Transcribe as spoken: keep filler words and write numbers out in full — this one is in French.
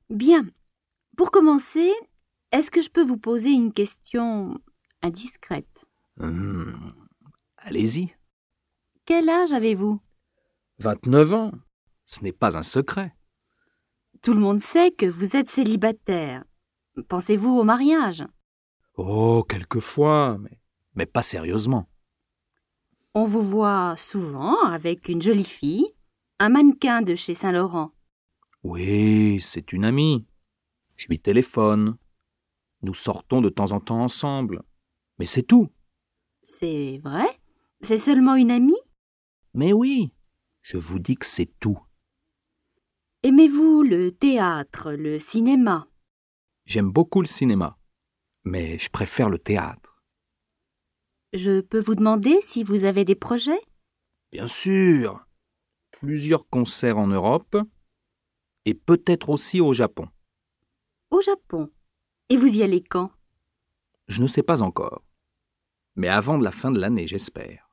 Bien. Pour commencer, est-ce que je peux vous poser une question indiscrète? Hum, Allez-y. Quel âge avez-vous? vingt-neuf ans. Ce n'est pas un secret. Tout le monde sait que vous êtes célibataire. Pensez-vous au mariage? Oh, quelquefois, mais, mais pas sérieusement. On vous voit souvent avec une jolie fille, un mannequin de chez Saint-Laurent. Oui, c'est une amie. Je lui téléphone. Nous sortons de temps en temps ensemble. Mais c'est tout. C'est vrai? C'est seulement une amie? Mais oui, je vous dis que c'est tout. Aimez-vous le théâtre, le cinéma? J'aime beaucoup le cinéma, mais je préfère le théâtre. Je peux vous demander si vous avez des projets? Bien sûr, plusieurs concerts en Europe et peut-être aussi au Japon. Au Japon. Et vous y allez quand? Je ne sais pas encore, mais avant de la fin de l'année, j'espère.